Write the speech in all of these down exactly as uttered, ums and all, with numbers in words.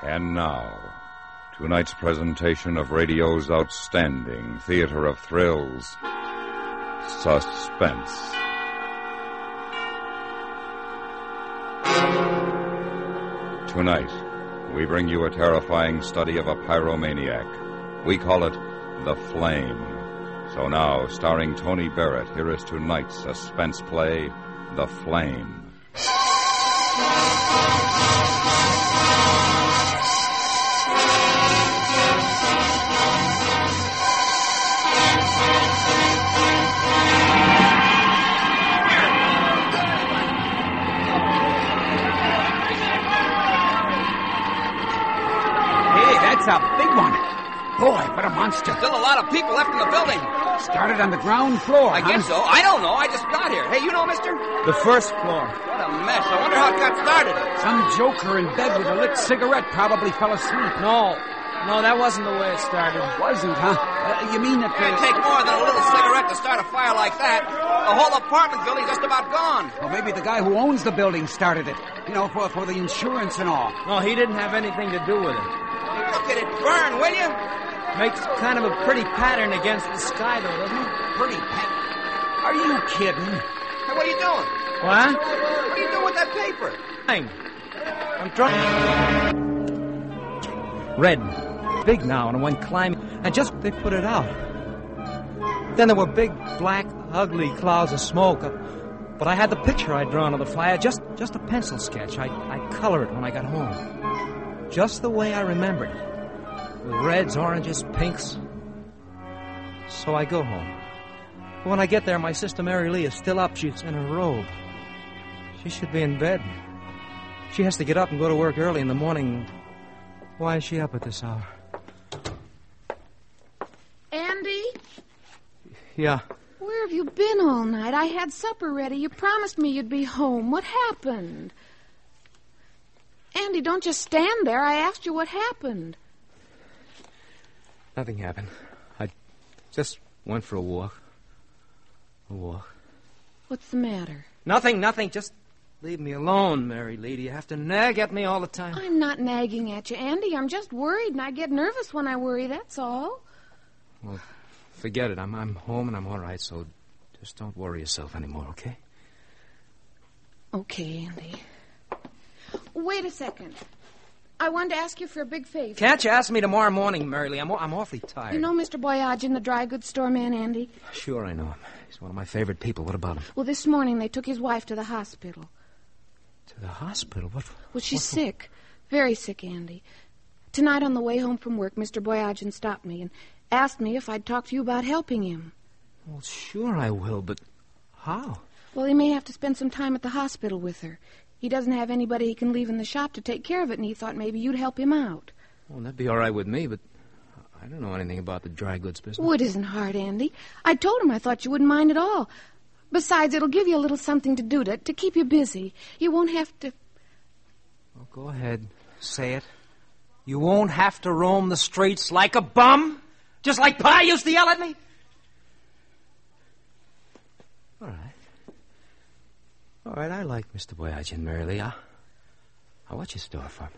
And now, tonight's presentation of radio's outstanding theater of thrills, Suspense. Tonight, we bring you a terrifying study of a pyromaniac. We call it The Flame. So now, starring Tony Barrett, here is tonight's suspense play, The Flame. A big one. Boy, what a monster. Still a lot of people left in the building. Started on the ground floor, I huh? guess so. I don't know. I just got here. Hey, you know, mister? The first floor. What a mess. I wonder how it got started. Some joker in bed with a lit cigarette probably fell asleep. No. No, that wasn't the way it started. Wasn't, huh? Uh, you mean that... It can't take more than a little cigarette to start a fire like that. The whole apartment building's just about gone. Well, maybe the guy who owns the building started it. You know, for, for the insurance and all. No, he didn't have anything to do with it. Look at it burn, will you? Makes kind of a pretty pattern against the sky, though, doesn't it? Pretty pattern? Are you kidding? Hey, what are you doing? What? What are you doing with that paper? I'm trying. Red. Big now, and I went climbing, and just they put it out. Then there were big, black, ugly clouds of smoke. But I had the picture I'd drawn of the fire, just, just a pencil sketch. I, I'd color it when I got home. Just the way I remembered. With reds, oranges, pinks. So I go home. When I get there, my sister Mary Lee is still up. She's in her robe. She should be in bed. She has to get up and go to work early in the morning. Why is she up at this hour? Andy? Yeah. Where have you been all night? I had supper ready. You promised me you'd be home. What happened? Andy, don't just stand there. I asked you what happened. Nothing happened. I just went for a walk. A walk. What's the matter? Nothing, nothing. Just leave me alone, Mary Lee. You have to nag at me all the time. I'm not nagging at you, Andy. I'm just worried, and I get nervous when I worry, that's all. Well, forget it. I'm, I'm home, and I'm all right, so just don't worry yourself anymore, okay? Okay, Andy. Wait a second. I wanted to ask you for a big favor. Can't you ask me tomorrow morning, Mary Lee? I'm, I'm awfully tired. You know Mister Boyadjian, the dry goods store man, Andy? Sure, I know him. He's one of my favorite people. What about him? Well, this morning they took his wife to the hospital. To the hospital? What? Well, she's what? sick. Very sick, Andy. Tonight on the way home from work, Mister Boyadjian stopped me and asked me if I'd talk to you about helping him. Well, sure I will, but how? Well, he may have to spend some time at the hospital with her. He doesn't have anybody he can leave in the shop to take care of it, and he thought maybe you'd help him out. Well, that'd be all right with me, but I don't know anything about the dry goods business. Well, it isn't hard, Andy. I told him I thought you wouldn't mind at all. Besides, it'll give you a little something to do to, to keep you busy. You won't have to... Well, go ahead. Say it. You won't have to roam the streets like a bum? Just like Pa used to yell at me? All right. All right, I like Mister Boyadjian, Mary Lee. I'll, I'll watch his door for him.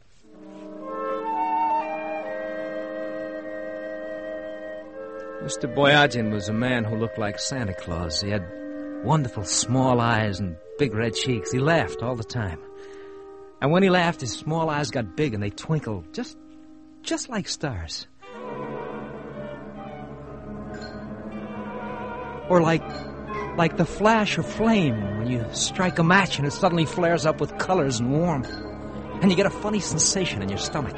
Mister Boyadjian was a man who looked like Santa Claus. He had wonderful small eyes and big red cheeks. He laughed all the time. And when he laughed, his small eyes got big and they twinkled just, just like stars. Or like... like the flash of flame when you strike a match and it suddenly flares up with colors and warmth. And you get a funny sensation in your stomach.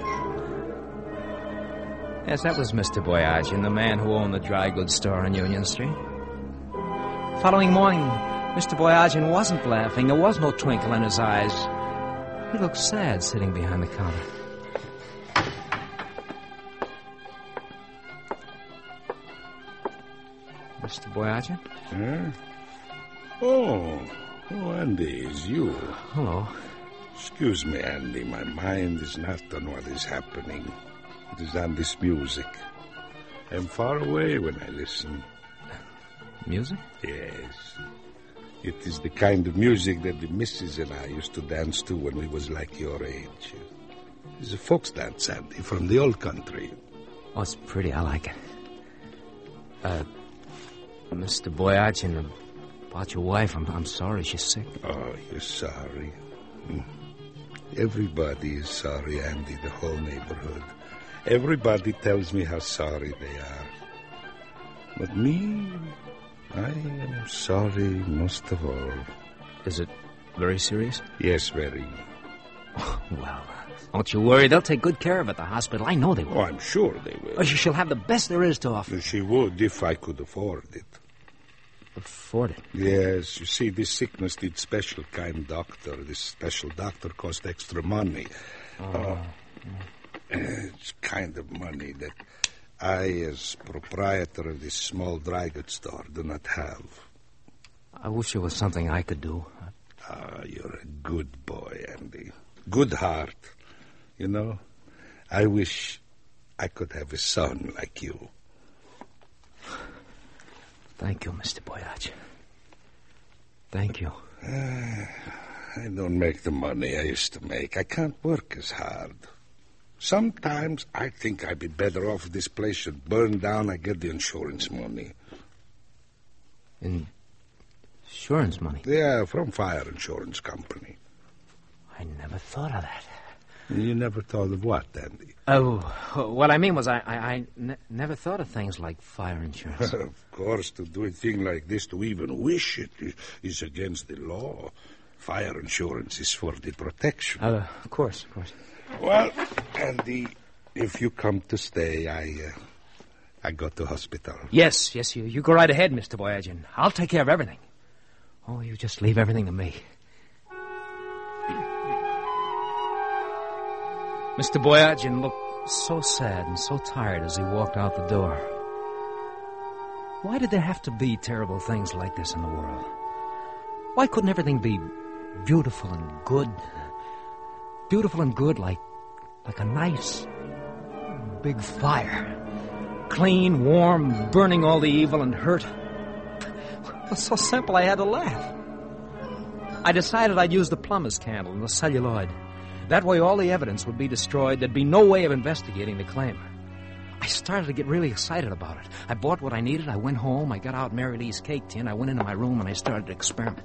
Yes, that was Mister Boyadjian, the man who owned the dry goods store on Union Street. Following morning, Mister Boyadjian wasn't laughing. There was no twinkle in his eyes. He looked sad sitting behind the counter. Mister Boyadjian? Huh? Oh, oh, Andy, it's you. Hello. Excuse me, Andy. My mind is not on what is happening. It is on this music. I'm far away when I listen. Music? Yes. It is the kind of music that the missus and I used to dance to when we was like your age. It's a folk dance, Andy, from the old country. Oh, it's pretty. I like it. Uh, Mister Boyachin, about your wife, I'm, I'm sorry she's sick. Oh, you're sorry. Hmm. Everybody is sorry, Andy, the whole neighborhood. Everybody tells me how sorry they are. But me, I am sorry most of all. Is it very serious? Yes, very. Oh, well, don't you worry. They'll take good care of it at the hospital. I know they will. Oh, I'm sure they will. Oh, she'll have the best there is to offer. She would if I could afford it. Afford it? Yes, you see, this sickness needs special kind doctor. This special doctor cost extra money. Oh. Uh, it's kind of money that I, as proprietor of this small dry goods store, do not have. I wish it was something I could do. Ah, you're a good boy, Andy. Good heart. You know, I wish I could have a son like you. Thank you, Mister Boyachin. Thank you. Uh, I don't make the money I used to make. I can't work as hard. Sometimes I think I'd be better off if this place should burn down. I get the insurance money. Insurance money? Yeah, from fire insurance company. I never thought of that. You never thought of what, Andy? Oh, what I mean was I, I, I ne- never thought of things like fire insurance. Of course, to do a thing like this, to even wish it, is against the law. Fire insurance is for the protection. Uh, of course, of course. Well, Andy, if you come to stay, I, uh, I go to hospital. Yes, yes, you, you go right ahead, Mister Boyachin. I'll take care of everything. Oh, you just leave everything to me. Mister Boyachin looked so sad and so tired as he walked out the door. Why did there have to be terrible things like this in the world? Why couldn't everything be beautiful and good? Beautiful and good like, like a nice big fire. Clean, warm, burning all the evil and hurt. It was so simple I had to laugh. I decided I'd use the plumber's candle and the celluloid. That way all the evidence would be destroyed. There'd be no way of investigating the claim. I started to get really excited about it. I bought what I needed. I went home. I got out Mary Lee's cake tin. I went into my room and I started to experiment.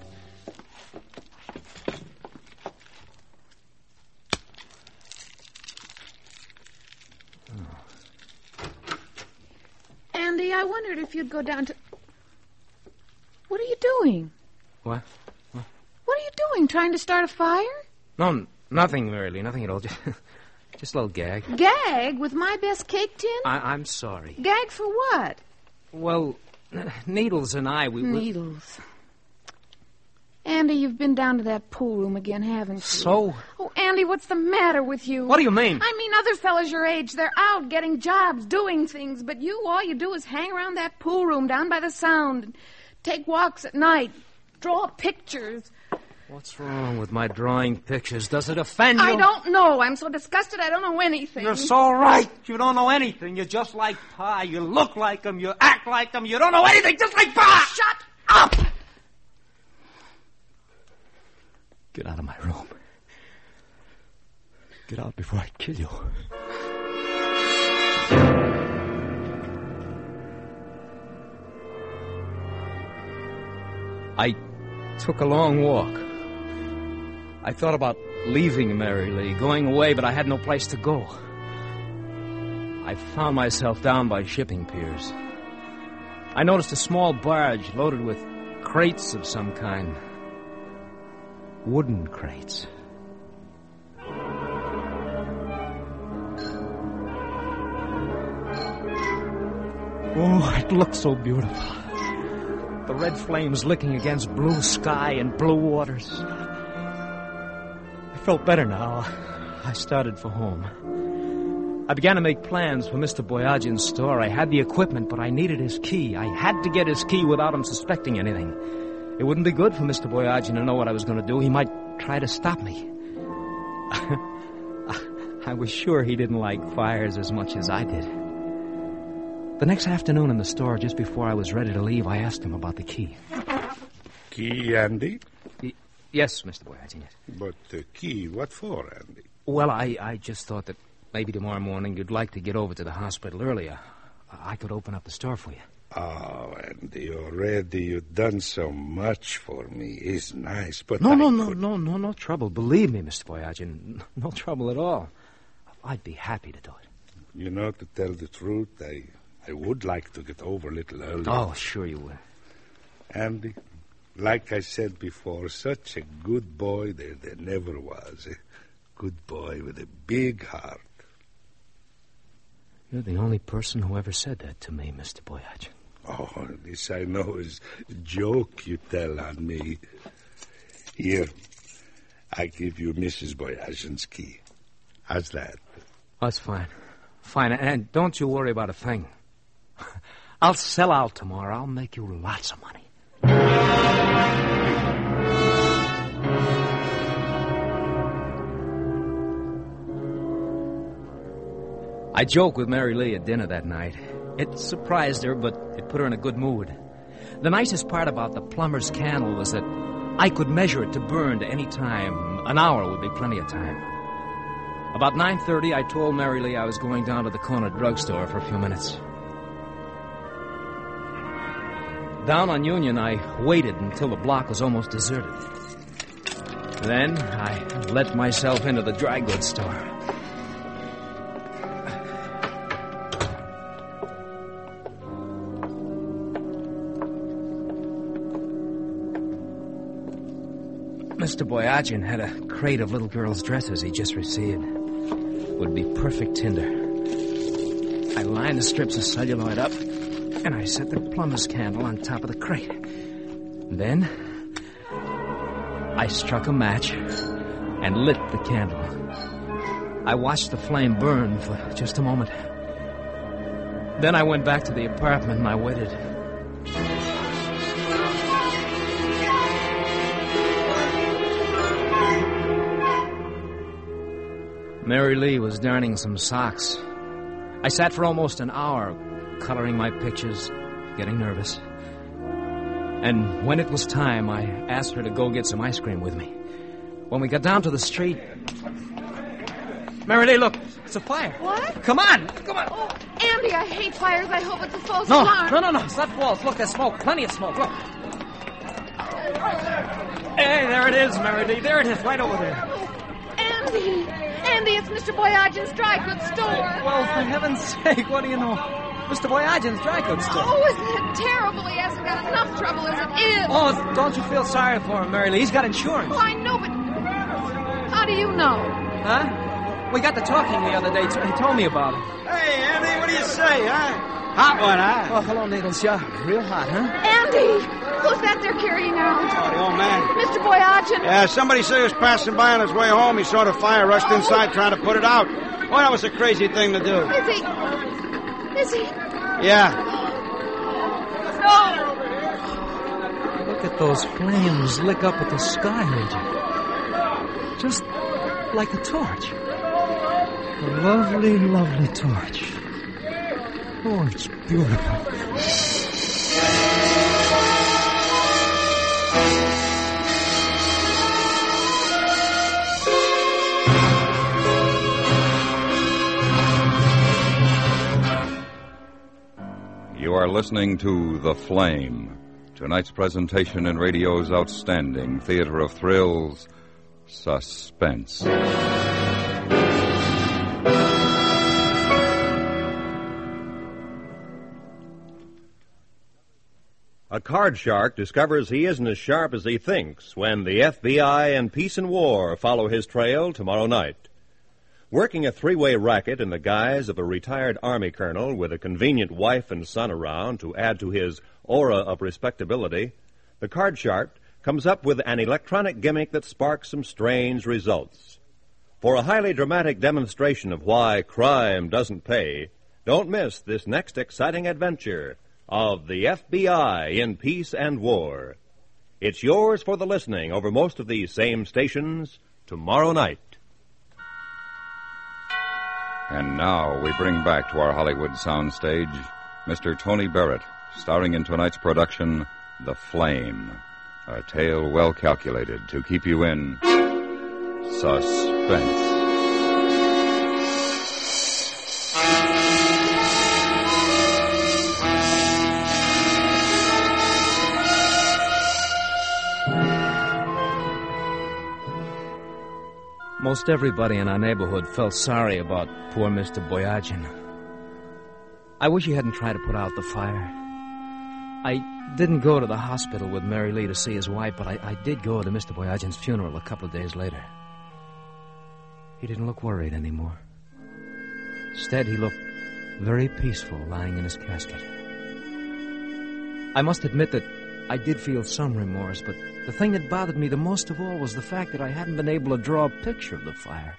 Andy, I wondered if you'd go down to... What are you doing? What? What? What are you doing? Trying to start a fire? No, nothing, Mary Lee. Nothing at all. Just, just a little gag. Gag? With my best cake tin? I, I'm sorry. Gag for what? Well, Needles and I, we... Needles. Andy, you've been down to that pool room again, haven't you? So? Oh, Andy, what's the matter with you? What do you mean? I mean, other fellas your age, they're out getting jobs, doing things, but you, all you do is hang around that pool room down by the sound, and take walks at night, draw pictures. What's wrong with my drawing pictures? Does it offend you? I don't know. I'm so disgusted I don't know anything. You're so right. You don't know anything. You're just like Pa. You look like him. You act like him. You don't know anything, just like Pa. Shut up! Get out of my room. Get out before I kill you. I took a long walk. I thought about leaving Mary Lee, going away, but I had no place to go. I found myself down by shipping piers. I noticed a small barge loaded with crates of some kind. Wooden crates. Oh, it looked so beautiful. The red flames licking against blue sky and blue waters. I felt better now. I started for home. I began to make plans for Mister Boyachin's store. I had the equipment, but I needed his key. I had to get his key without him suspecting anything. It wouldn't be good for Mister Boyachin to know what I was going to do. He might try to stop me. I was sure he didn't like fires as much as I did. The next afternoon in the store, just before I was ready to leave, I asked him about the key. Key, Andy? Y- yes, Mister Boyachin, yes. But the key, what for, Andy? Well, I, I just thought that maybe tomorrow morning you'd like to get over to the hospital earlier. I could open up the store for you. Oh, Andy, already you've done so much for me. It's nice, but No, I no, no, could... no, no, no trouble. Believe me, Mister Boyagin, no trouble at all. I'd be happy to do it. You know, to tell the truth, I, I would like to get over a little earlier. Oh, sure you would. Andy, like I said before, such a good boy there, there never was. A good boy with a big heart. You're the only person who ever said that to me, Mister Boyagin. Oh, this I know is a joke you tell on me. Here, I give you Missus Boyagin's key. How's that? That's fine. Fine, and don't you worry about a thing. I'll sell out tomorrow. I'll make you lots of money. I joked with Mary Lee at dinner that night. It surprised her, but it put her in a good mood. The nicest part about the plumber's candle was that I could measure it to burn to any time. An hour would be plenty of time. About nine thirty, I told Mary Lee I was going down to the corner drugstore for a few minutes. Down on Union, I waited until the block was almost deserted. Then I let myself into the dry goods store. Mister Boyagin had a crate of little girls' dresses he just received. Would be perfect tinder. I lined the strips of celluloid up, and I set the plumber's candle on top of the crate. Then, I struck a match and lit the candle. I watched the flame burn for just a moment. Then I went back to the apartment and I waited. Mary Lee was darning some socks. I sat for almost an hour, coloring my pictures, getting nervous. And when it was time, I asked her to go get some ice cream with me. When we got down to the street... Mary Lee, look, it's a fire. What? Come on, come on. Oh, Andy, I hate fires. I hope it's a false No, alarm. no, no, no, it's not false. Look, there's smoke, plenty of smoke, look. Hey, there it is, Mary Lee, there it is, right over there. Oh, Andy, Andy, it's Mister Boyagin's dry goods store. Well, for heaven's sake, what do you know? Mister Boyagin's dry goods store. Oh, isn't it terrible? He hasn't got enough trouble as it is. Oh, don't you feel sorry for him, Mary Lee? He's got insurance. Oh, I know, but how do you know? Huh? We got to talking the other day. He told me about it. Hey, Andy, what do you say, huh? Hot one, huh? Oh, hello, Needles. Yeah, real hot, huh? Andy, who's that they're carrying out? Oh, the old man. Mister Boyagin. Yeah, somebody said he was passing by on his way home. He saw the fire, rushed inside trying to put it out. Boy, that was a crazy thing to do. Is he? Is he? Yeah. No. Look at those flames lick up at the sky, Major. Just like a torch. A lovely, lovely torch. Oh, it's beautiful. You are listening to The Flame, tonight's presentation in radio's outstanding theater of thrills, Suspense. A card shark discovers he isn't as sharp as he thinks when the F B I and Peace and War follow his trail tomorrow night. Working a three-way racket in the guise of a retired Army colonel with a convenient wife and son around to add to his aura of respectability, the card shark comes up with an electronic gimmick that sparks some strange results. For a highly dramatic demonstration of why crime doesn't pay, don't miss this next exciting adventure of the F B I in Peace and War. It's yours for the listening over most of these same stations tomorrow night. And now we bring back to our Hollywood soundstage Mister Tony Barrett, starring in tonight's production, The Flame, a tale well calculated to keep you in suspense. Most everybody in our neighborhood felt sorry about poor Mister Boyagin. I wish he hadn't tried to put out the fire. I didn't go to the hospital with Mary Lee to see his wife, but I, I did go to Mister Boyagin's funeral a couple of days later. He didn't look worried anymore. Instead, he looked very peaceful lying in his casket. I must admit that I did feel some remorse, but the thing that bothered me the most of all was the fact that I hadn't been able to draw a picture of the fire.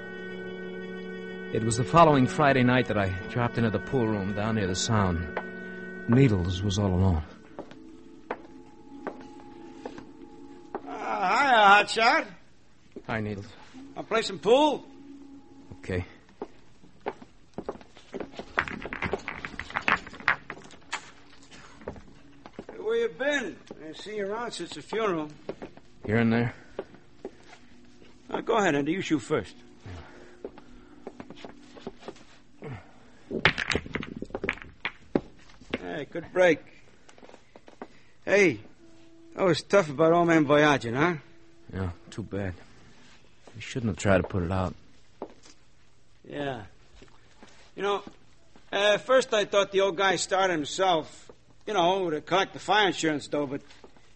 It was the following Friday night that I dropped into the pool room down near the Sound. Needles was all alone. Uh, hiya, Hotshot. Hi, Needles. I'll play some pool. Okay. Where you been? I ain't seen you around since the funeral. Here and there. Uh, go ahead, Andy. You shoot first. Hey, good break. Hey, that was tough about old man Boyagin, huh? Yeah, too bad. We shouldn't have tried to put it out. Yeah. You know, uh, first I thought the old guy started himself. You know, to collect the fire insurance, though, but...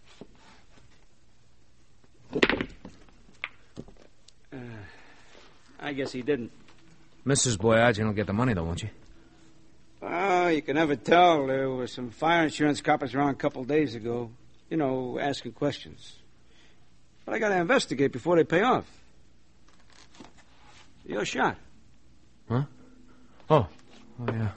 Uh, I guess he didn't. Missus Boyagin will get the money, though, won't you? Well, you can never tell. There were some fire insurance coppers around a couple days ago. You know, asking questions. But I gotta investigate before they pay off. You're shot. Huh? Oh. Oh, yeah.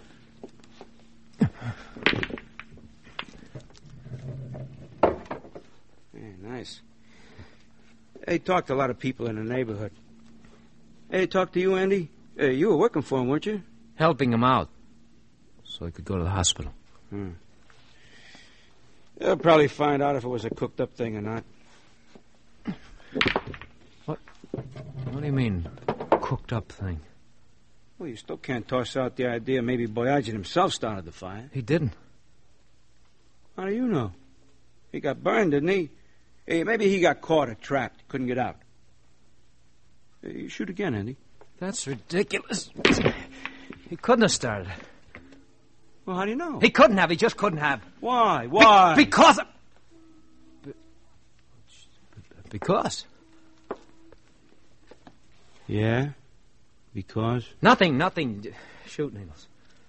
Nice. Hey, talked to a lot of people in the neighborhood. Hey, talked to you, Andy? Hey, you were working for him, weren't you? Helping him out, so he could go to the hospital. Hmm. They'll probably find out if it was a cooked-up thing or not. What? What do you mean, cooked-up thing? Well, you still can't toss out the idea maybe Boyagin himself started the fire. He didn't. How do you know? He got burned, didn't he? Hey, maybe he got caught or trapped. Couldn't get out. Hey, you shoot again, Andy. That's ridiculous. He couldn't have started it. Well, how do you know? He couldn't have. He just couldn't have. Why? Why? Be- because of... Be- because. Yeah? Because? Nothing, nothing. Shoot, Needles.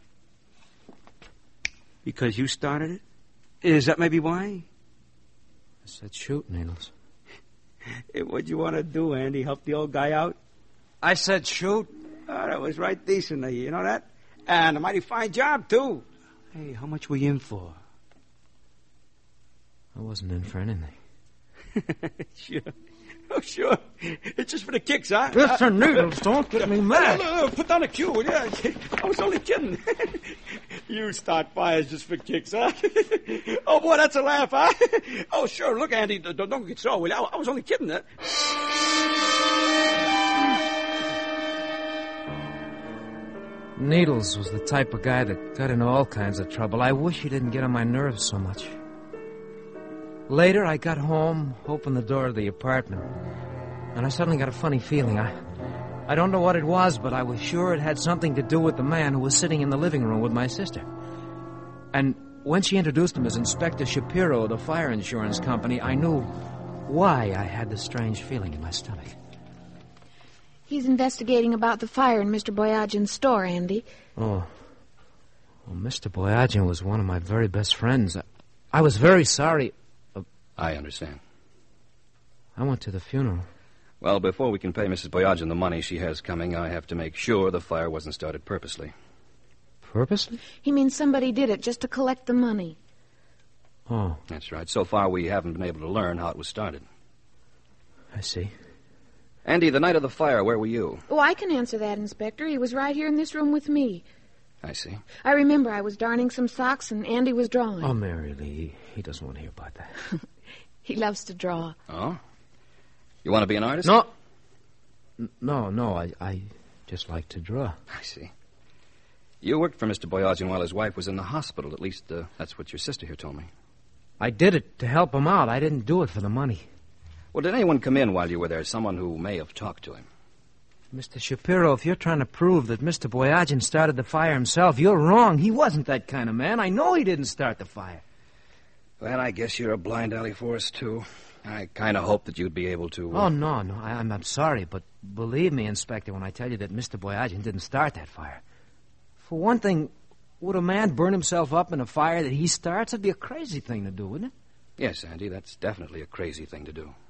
Because you started it? Is that maybe why? I said shoot, Needles. Hey, what'd you want to do, Andy? Help the old guy out? I said shoot. Oh, that was right decent of you, you know that? And a mighty fine job, too. Hey, how much were you in for? I wasn't in for anything. Sure. Oh, sure. It's just for the kicks, huh? Mister Uh, Needles, don't get me mad. No, no, no, put down the cue, yeah. I was only kidding. You start fires just for kicks, huh? Oh, boy, that's a laugh, huh? Oh, sure. Look, Andy, don't, don't get so. I, I was only kidding, huh? Needles was the type of guy that got into all kinds of trouble. I wish he didn't get on my nerves so much. Later, I got home, opened the door of the apartment, and I suddenly got a funny feeling. I, I don't know what it was, but I was sure it had something to do with the man who was sitting in the living room with my sister. And when she introduced him as Inspector Shapiro of the fire insurance company, I knew why I had this strange feeling in my stomach. He's investigating about the fire in Mister Boyagin's store, Andy. Oh. Well, Mister Boyagin was one of my very best friends. I, I was very sorry. I understand. I went to the funeral. Well, before we can pay Missus Boyagin the money she has coming, I have to make sure the fire wasn't started purposely. Purposely? He means somebody did it just to collect the money. Oh. That's right. So far, we haven't been able to learn how it was started. I see. Andy, the night of the fire, where were you? Oh, I can answer that, Inspector. He was right here in this room with me. I see. I remember I was darning some socks and Andy was drawing. Oh, Mary Lee, he doesn't want to hear about that. He loves to draw. Oh? You want to be an artist? No. N- No, no, I, I just like to draw. I see. You worked for Mister Boyagin while his wife was in the hospital. At least, uh, that's what your sister here told me. I did it to help him out. I didn't do it for the money. Well, did anyone come in while you were there? Someone who may have talked to him? Mister Shapiro, if you're trying to prove that Mister Boyagin started the fire himself, you're wrong. He wasn't that kind of man. I know he didn't start the fire. Well, I guess you're a blind alley for us, too. I kind of hoped that you'd be able to... Uh... Oh, no, no, I, I'm, I'm sorry, but believe me, Inspector, when I tell you that Mister Boyagin didn't start that fire. For one thing, would a man burn himself up in a fire that he starts? That'd be a crazy thing to do, wouldn't it? Yes, Andy, that's definitely a crazy thing to do.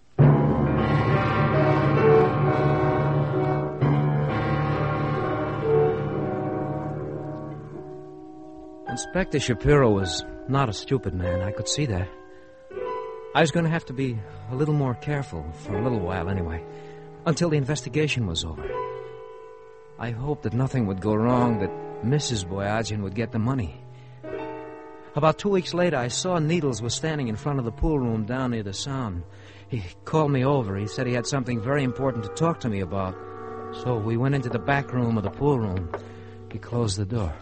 Inspector Shapiro was not a stupid man. I could see that. I was going to have to be a little more careful for a little while anyway, until the investigation was over. I hoped that nothing would go wrong, that Missus Boyagin would get the money. About two weeks later, I saw Needles was standing in front of the pool room down near the Sound. He called me over. He said he had something very important to talk to me about. So we went into the back room of the pool room. He closed the door.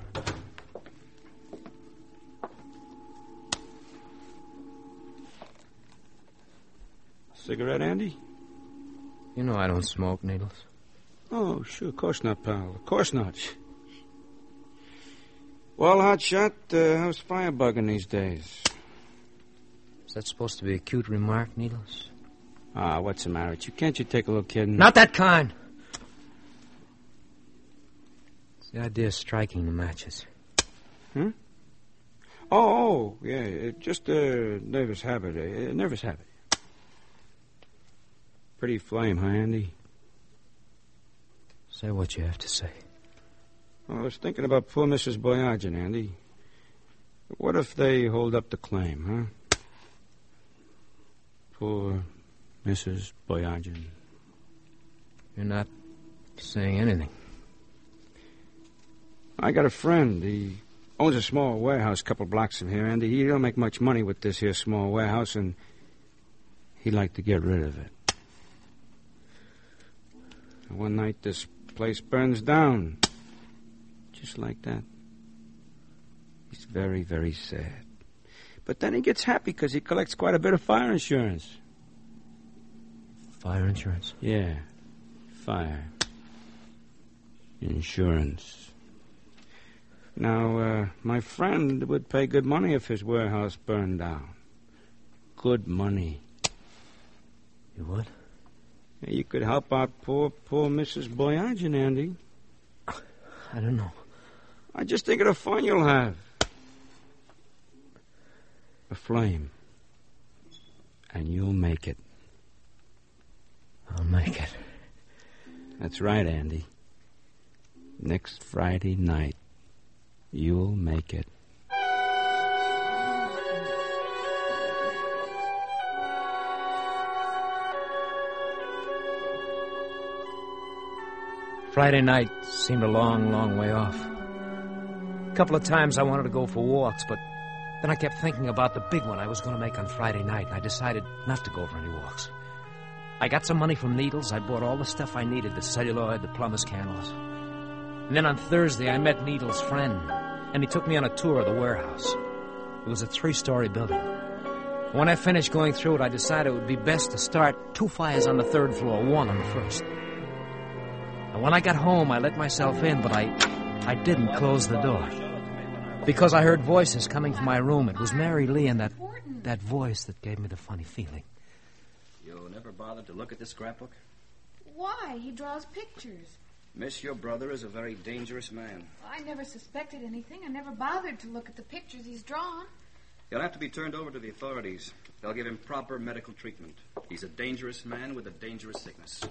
Cigarette, Andy? You know I don't smoke, Needles. Oh, sure, of course not, pal. Of course not. Well, Hotshot, uh, how's firebugging these days? Is that supposed to be a cute remark, Needles? Ah, what's the matter with you? Can't you take a little kid and... Not that kind! It's the idea of striking the matches. Hmm? Oh, oh, yeah, just a nervous habit, a nervous habit. Pretty flame, huh, Andy? Say what you have to say. Well, I was thinking about poor Missus Boyagin, Andy. What if they hold up the claim, huh? Poor Missus Boyagin. You're not saying anything. I got a friend. He owns a small warehouse a couple blocks from here, Andy. He don't make much money with this here small warehouse, and he'd like to get rid of it. One night, this place burns down. Just like that. He's very, very sad. But then he gets happy because he collects quite a bit of fire insurance. Fire insurance? Yeah. Fire. Insurance. Now, uh, my friend would pay good money if his warehouse burned down. Good money. You would? You could help out poor, poor Missus Boyagin, Andy. I don't know. I just think of the fun you'll have. A flame. And you'll make it. I'll make it. That's right, Andy. Next Friday night, you'll make it. Friday night seemed a long, long way off. A couple of times I wanted to go for walks, but then I kept thinking about the big one I was going to make on Friday night, and I decided not to go for any walks. I got some money from Needles. I bought all the stuff I needed, the celluloid, the plumber's candles. And then on Thursday, I met Needles' friend, and he took me on a tour of the warehouse. It was a three-story building. When I finished going through it, I decided it would be best to start two fires on the third floor, one on the first. And when I got home, I let myself in, but I, I didn't close the door. Because I heard voices coming from my room. It was Mary Lee and that, that voice that gave me the funny feeling. You never bothered to look at this scrapbook? Why? He draws pictures. Miss, your brother is a very dangerous man. I never suspected anything. I never bothered to look at the pictures he's drawn. He'll have to be turned over to the authorities. They'll give him proper medical treatment. He's a dangerous man with a dangerous sickness.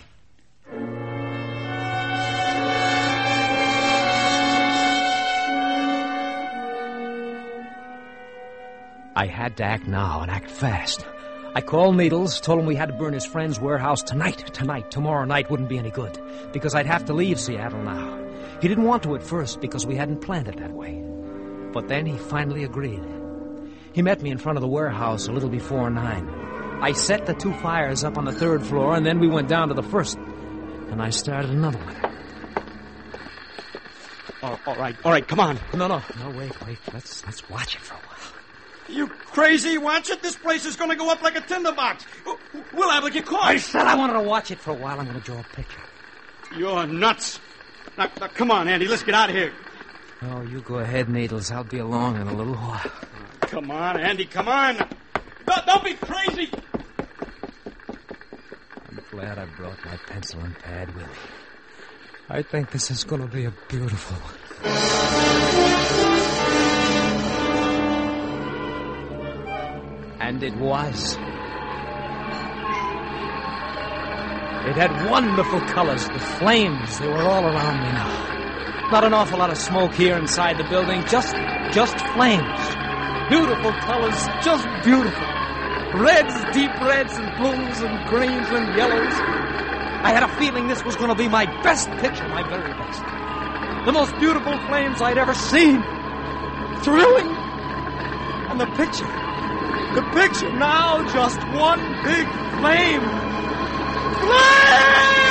I had to act now and act fast. I called Needles, told him we had to burn his friend's warehouse tonight. Tonight. Tomorrow night wouldn't be any good, because I'd have to leave Seattle now. He didn't want to at first because we hadn't planned it that way. But then he finally agreed. He met me in front of the warehouse a little before nine. I set the two fires up on the third floor, and then we went down to the first. And I started another one. Oh, all right, all right, come on. No, no, no, wait, wait. Let's let's watch it for a while. You crazy? Watch it. This place is going to go up like a tinderbox. We'll have to get caught. I said I wanted to watch it for a while. I'm going to draw a picture. You're nuts. Now, now, come on, Andy. Let's get out of here. Oh, you go ahead, Needles. I'll be along in a little while. Come on, Andy. Come on. Don't, don't be crazy. I'm glad I brought my pencil and pad with me. I think this is going to be a beautiful one. And it was. It had wonderful colors. The flames, they were all around me now. Not an awful lot of smoke here inside the building. Just, just flames. Beautiful colors, just beautiful. Reds, deep reds and blues and greens and yellows. I had a feeling this was going to be my best picture, my very best. The most beautiful flames I'd ever seen. Thrilling. And the picture. The picture now just one big flame. Flame!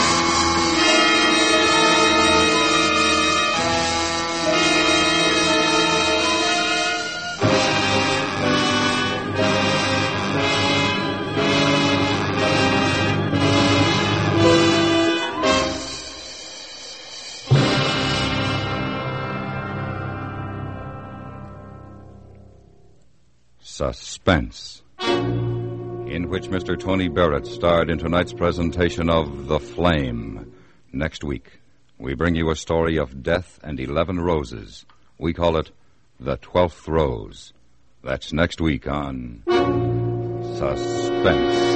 Suspense, in which Mister Tony Barrett starred in tonight's presentation of The Flame. Next week, we bring you a story of death and eleven roses. We call it The Twelfth Rose. That's next week on Suspense.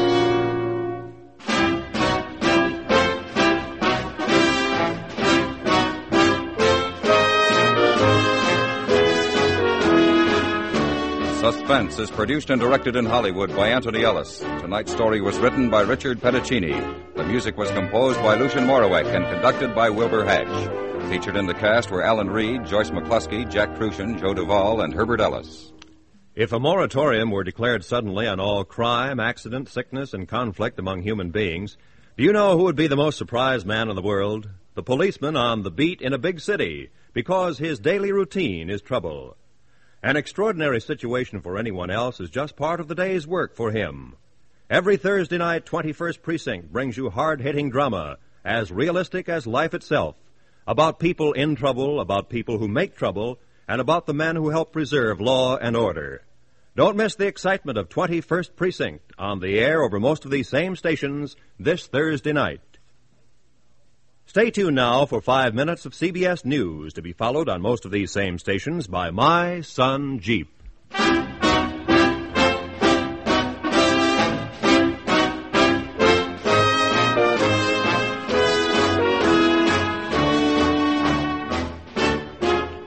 Suspense is produced and directed in Hollywood by Anthony Ellis. Tonight's story was written by Richard Petticini. The music was composed by Lucien Morawek and conducted by Wilbur Hatch. Featured in the cast were Alan Reed, Joyce McCluskey, Jack Crucian, Joe Duvall, and Herbert Ellis. If a moratorium were declared suddenly on all crime, accident, sickness, and conflict among human beings, do you know who would be the most surprised man in the world? The policeman on the beat in a big city, because his daily routine is trouble. An extraordinary situation for anyone else is just part of the day's work for him. Every Thursday night, twenty-first Precinct brings you hard-hitting drama, as realistic as life itself, about people in trouble, about people who make trouble, and about the men who help preserve law and order. Don't miss the excitement of twenty-first Precinct on the air over most of these same stations this Thursday night. Stay tuned now for five minutes of C B S News, to be followed on most of these same stations by My Son Jeep.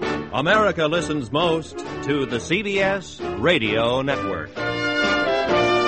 America listens most to the C B S Radio Network.